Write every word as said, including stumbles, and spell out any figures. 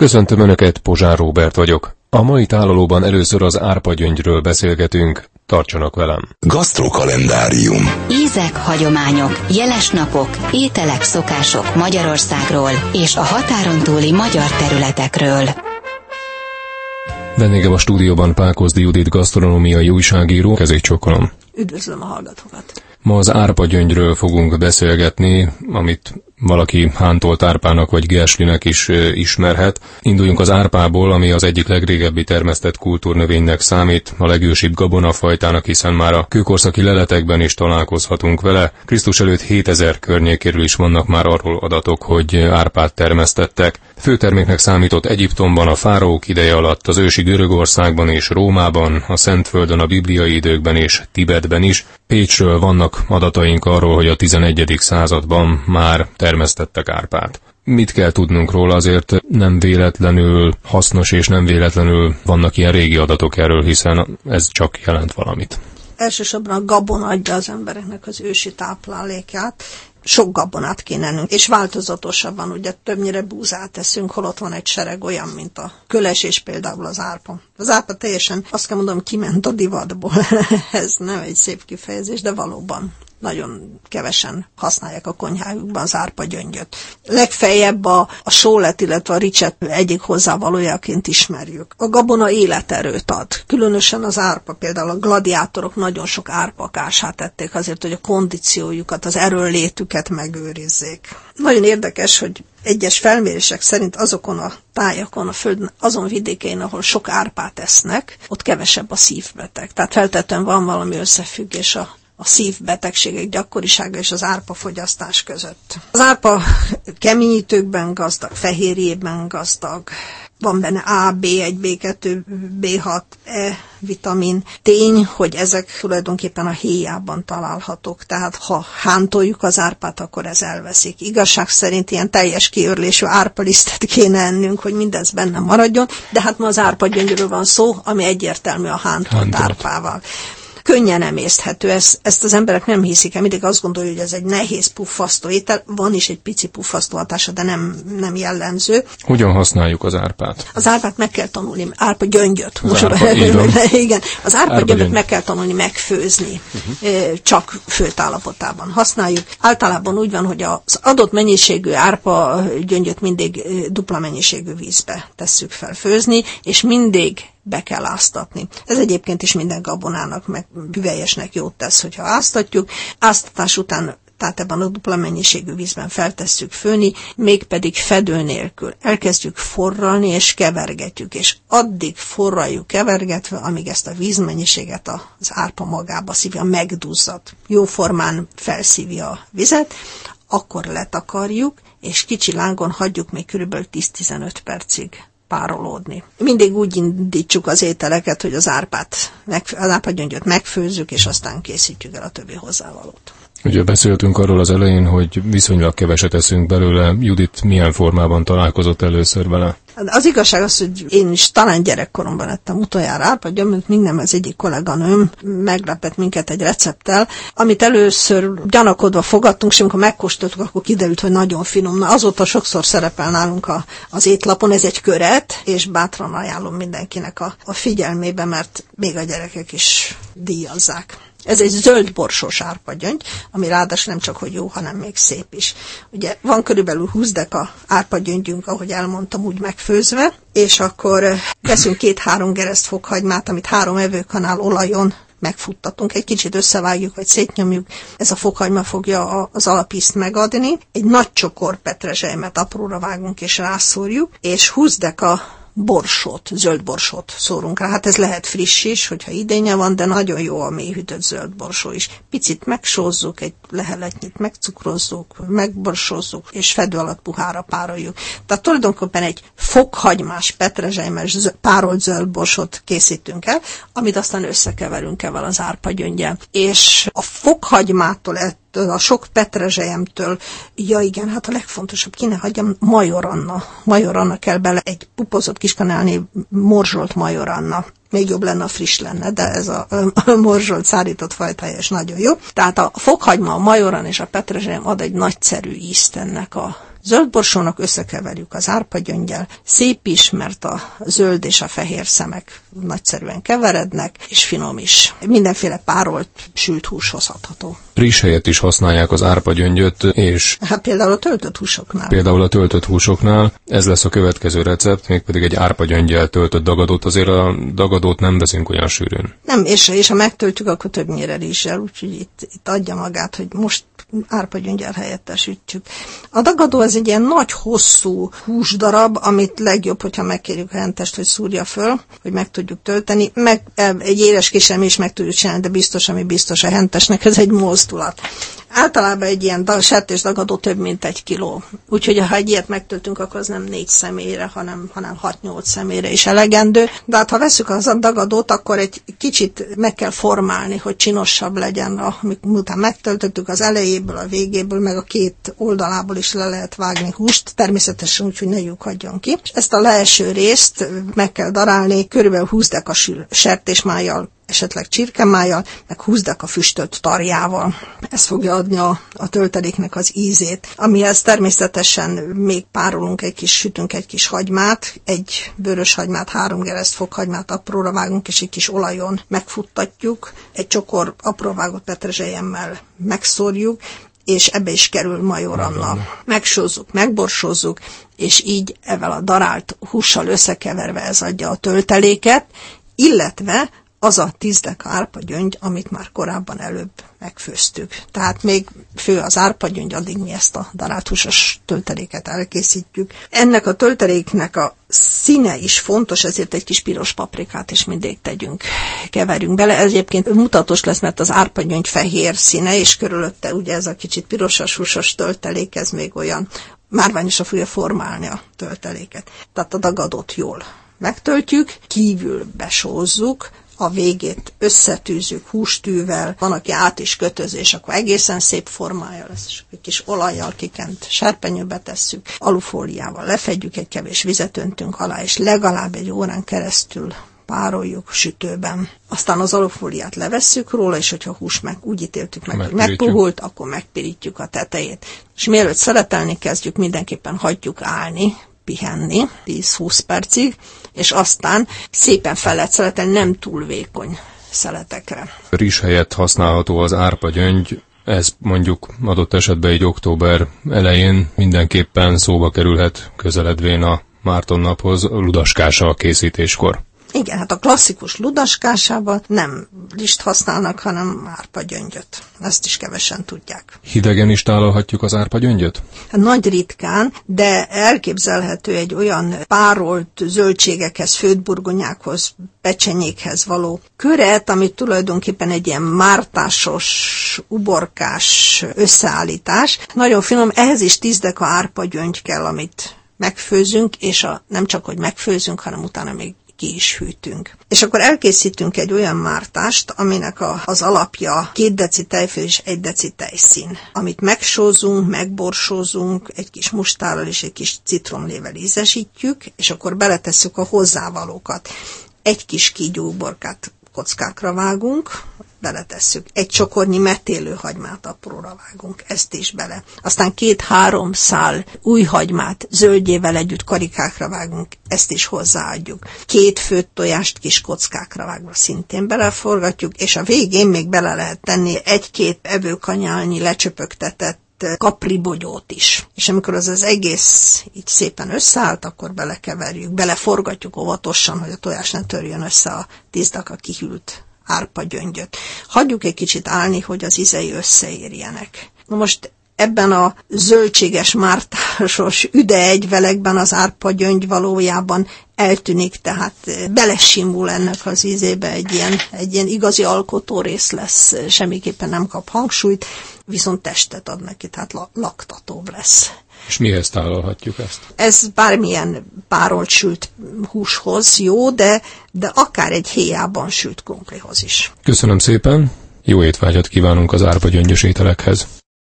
Köszöntöm Önöket, Pozsár Róbert vagyok. A mai tálalóban először az árpagyöngyről beszélgetünk, tartsanak velem. Gasztrokalendárium. Ízek, hagyományok, jeles napok, ételek, szokások Magyarországról és a határon túli magyar területekről. Vendégem a stúdióban Pákozdi Judit gasztronómiai újságíró, kezét csókolom. Üdvözlöm a hallgatókat! Ma az árpagyöngyről fogunk beszélgetni, amit valaki hántolt árpának vagy gerslinek is ismerhet. Induljunk az árpából, ami az egyik legrégebbi termesztett kultúrnövénynek számít, a legősibb gabonafajtának, hiszen már a kőkorszaki leletekben is találkozhatunk vele. Krisztus előtt hétezer környékéről is vannak már arról adatok, hogy árpát termesztettek. Főterméknek számított Egyiptomban a fáraók ideje alatt, az ősi Görögországban és Rómában, a Szentföldön a bibliai időkben és Tibetben is. Pécsről vannak adataink arról, hogy a tizenegyedik században már termesztettek árpát. Mit kell tudnunk róla? Azért nem véletlenül hasznos és nem véletlenül vannak ilyen régi adatok erről, hiszen ez csak jelent valamit. Elsősorban a gabona adja az embereknek az ősi táplálékát. Sok gabonát kéne ennünk, és változatosabban, ugye többnyire búzát eszünk, holott van egy sereg olyan, mint a köles és például az árpa. Az árpa teljesen, azt kell mondom, kiment a divatból. Ez nem egy szép kifejezés, de valóban nagyon kevesen használják a konyhájukban az árpagyöngyöt. Legfeljebb a, a sólet, illetve a ricset egyik hozzávalójaként ismerjük. A gabona életerőt ad. Különösen az árpa, például a gladiátorok nagyon sok árpakását tették azért, hogy a kondíciójukat, az erőnlétüket megőrizzék. Nagyon érdekes, hogy egyes felmérések szerint azokon a tájakon, a föld azon vidékein, ahol sok árpát esznek, ott kevesebb a szívbeteg. Tehát feltétlenül van valami összefüggés a a szívbetegségek gyakorisága és az árpafogyasztás között. Az árpa keményítőkben gazdag, fehérjében gazdag, van benne A, bé egy, bé kettő, bé hat, E vitamin. Tény, hogy ezek tulajdonképpen a héjában találhatók, tehát ha hántoljuk az árpát, akkor ez elveszik. Igazság szerint ilyen teljes kiörlésű árpalisztet kéne ennünk, hogy mindez benne maradjon, de hát ma az árpagyöngyről van szó, ami egyértelmű a hántolt, hántolt. árpával. Könnyen emészthető, ezt, ezt az emberek nem hiszik el, mindig azt gondolja, hogy ez egy nehéz puffasztó étel, van is egy pici puffasztó hatása, de nem, nem jellemző. Hogyan használjuk az árpát? Az árpát meg kell tanulni, árpa gyöngyöt. Az Most árpa, igen, az árpa gyöngyöt meg kell tanulni megfőzni, uh-huh. csak főtt állapotában használjuk. Általában úgy van, hogy az adott mennyiségű árpa gyöngyöt mindig dupla mennyiségű vízbe tesszük fel főzni, és mindig be kell áztatni. Ez egyébként is minden gabonának, meg hüvelyesnek jót tesz, hogyha áztatjuk. Áztatás után, tehát ebben a dupla mennyiségű vízben feltesszük főni, mégpedig fedő nélkül. Elkezdjük forralni, és kevergetjük, és addig forraljuk kevergetve, amíg ezt a vízmennyiséget az árpa magába szívja, megduzzad. Jóformán felszívja a vizet, akkor letakarjuk, és kicsi lángon hagyjuk még körülbelül tíz-tizenöt percig párolódni. Mindig úgy indítsuk az ételeket, hogy az árpát, az árpagyöngyöt megfőzzük, és aztán készítjük el a többi hozzávalót. Ugye beszéltünk arról az elején, hogy viszonylag keveset eszünk belőle. Judit milyen formában találkozott először vele? Az igazság az, hogy én is talán gyerekkoromban ettem utoljára árpagyöngyöt, még nem az egyik kolléganőm meglepett minket egy recepttel, amit először gyanakodva fogadtunk, és amikor megkóstoltuk, akkor kiderült, hogy nagyon finom. Na, azóta sokszor szerepel nálunk a, az étlapon, ez egy köret, és bátran ajánlom mindenkinek a, a figyelmébe, mert még a gyerekek is díjazzák. Ez egy zöld borsós árpagyöngy, ami ráadásul nem csak hogy jó, hanem még szép is. Ugye van körülbelül húsz deka árpagyöngyünk, ahogy elmondtam, úgy megfőzve, és akkor veszünk két-három gereszt fokhagymát, amit három evőkanál olajon megfuttatunk, egy kicsit összevágjuk, vagy szétnyomjuk, ez a fokhagyma fogja az alapízt megadni. Egy nagy csokor petrezselymet apróra vágunk és rászórjuk, és húsz deka borsót, zöld borsót szórunk rá. Hát ez lehet friss is, hogyha idénye van, de nagyon jó a mélyhűtött zöld borsó is. Picit megsózzuk, egy leheletnyit megcukrozzuk, megborsózzuk, és fedő alatt puhára pároljuk. Tehát tulajdonképpen egy fokhagymás, petrezselymes, párolt zöld borsót készítünk el, amit aztán összekeverünk ebben az árpagyönggyel. És a fokhagymától a sok petrezselyemtől, ja igen, hát a legfontosabb, ki ne hagyjam, majoranna. Majoranna kell bele, egy pupozott kiskanálni morzsolt majoranna. Még jobb lenne, a friss lenne, de ez a, a morzsolt szárított fajtája is nagyon jó. Tehát a fokhagyma, a majoran és a petrezselyem ad egy nagyszerű ízt ennek a zöldborsónak, összekeverjük az árpagyönggyel. Szép is, mert a zöld és a fehér szemek nagyszerűen keverednek, és finom is. Mindenféle párolt, sült húshoz adható. Rizs helyett is használják az árpagyöngyöt, és... Hát például a töltött húsoknál. Például a töltött húsoknál. Ez lesz a következő recept, mégpedig egy árpagyönggyel töltött dagadót. Azért a dagadót nem veszünk olyan sűrűn. Nem, és, és ha megtöltjük, akkor többnyire rizssel, úgyhogy itt, itt adja magát, hogy most árpagyöngyel helyettesítjük. A dagadó az egy ilyen nagy, hosszú húsdarab, amit legjobb, hogyha megkérjük a hentest, hogy szúrja föl, hogy meg tudjuk tölteni. Meg egy éles kisem is meg tudjuk csinálni, de biztos, ami biztos a hentesnek, ez egy mozdulat. Általában egy ilyen sertésdagadó több, mint egy kiló. Úgyhogy ha egy ilyet megtöltünk, akkor az nem négy személyre, hanem, hanem hat-nyolc személyre is elegendő. De hát ha veszük az a dagadót, akkor egy kicsit meg kell formálni, hogy csinosabb legyen. Miután megtöltöttük, az elejéből, a végéből, meg a két oldalából is le lehet vágni húst, természetesen úgy, hogy ne lyukadjon ki. És ezt a leeső részt meg kell darálni, körülbelül húsz deka sertésmájjal, esetleg csirkemájjal, meg húsz deka füstölt tarjával. Ez fogja adni a, a tölteléknek az ízét. Amihez természetesen még párolunk egy kis, sütünk egy kis hagymát, egy vörös hagymát, három gereszt fokhagymát apróra vágunk, és egy kis olajon megfuttatjuk, egy csokor apró vágott petrezselyemmel megszórjuk, és ebbe is kerül majoranna. Megsózzuk, megborsózzuk, és így ezzel a darált hússal összekeverve ez adja a tölteléket, illetve az a tíz deka árpagyöngy, amit már korábban előbb megfőztük. Tehát még fő az árpagyöngy, addig mi ezt a darált húsos tölteléket elkészítjük. Ennek a tölteléknek a színe is fontos, ezért egy kis piros paprikát is mindig tegyünk, keverjünk bele. Ez egyébként mutatos lesz, mert az árpagyöngy fehér színe, és körülötte ugye ez a kicsit pirosas húsos töltelék, ez még olyan márványosan fogja formálni a tölteléket. Tehát a dagadót jól megtöltjük, kívül besózzuk, a végét összetűzzük hústűvel, van, aki át is kötöz, és akkor egészen szép formája lesz, és egy kis olajjal kikent serpenyőbe tesszük, alufóliával lefedjük, egy kevés vizet öntünk alá, és legalább egy órán keresztül pároljuk sütőben. Aztán az alufóliát levesszük róla, és hogyha a hús meg úgy ítéltük meg, hogy megpuhult, akkor megpirítjük a tetejét. És mielőtt szeletelni kezdjük, mindenképpen hagyjuk állni, pihenni tíz-húsz percig, és aztán szépen fel lehet szeletelni, nem túl vékony szeletekre. Rizs helyett használható az árpagyöngy, ez mondjuk adott esetben egy október elején mindenképpen szóba kerülhet közeledvén a Márton naphoz, ludaskása a készítéskor. Igen, hát a klasszikus ludaskásában nem rizst használnak, hanem árpagyöngyöt. Ezt is kevesen tudják. Hidegen is tálalhatjuk az árpagyöngyöt? Hát nagy ritkán, de elképzelhető egy olyan párolt zöldségekhez, főtburgonyákhoz, pecsenyékhez való köret, ami tulajdonképpen egy ilyen mártásos, uborkás összeállítás. Nagyon finom, ehhez is tíz deka árpagyöngy kell, amit megfőzünk, és a, nem csak, hogy megfőzünk, hanem utána még ki is hűtünk. És akkor elkészítünk egy olyan mártást, aminek a, az alapja két deci tejföl és egy deci tejszín, amit megsózunk, megborsózunk, egy kis mustárral és egy kis citromlével ízesítjük, és akkor beletesszük a hozzávalókat. Egy kis kígyóuborkát kockákra vágunk, beletesszük. Egy csokornyi metélő hagymát apróra vágunk, ezt is bele. Aztán két-három szál új hagymát zöldjével együtt karikákra vágunk, ezt is hozzáadjuk. Két főtt tojást kis kockákra vágva szintén beleforgatjuk, és a végén még bele lehet tenni egy-két evőkanyálnyi lecsöpögtetett kapribogyót is. És amikor az az egész így szépen összeállt, akkor belekeverjük, beleforgatjuk óvatosan, hogy a tojás ne törjön össze a tíz deka kihűlt árpagyöngyöt. Hagyjuk egy kicsit állni, hogy az ízei összeérjenek. Na most ebben a zöldséges, mártásos üde-egyvelekben az árpagyöngy valójában eltűnik, tehát belesimul ennek az ízébe, egy ilyen, egy ilyen igazi alkotórész lesz, semmiképpen nem kap hangsúlyt, viszont testet ad neki, tehát laktatóbb lesz. És mihez tálalhatjuk ezt? Ez bármilyen párolt sült húshoz jó, de, de akár egy héjában sült krumplihoz is. Köszönöm szépen, jó étvágyat kívánunk az árpagyöngyös ételekhez.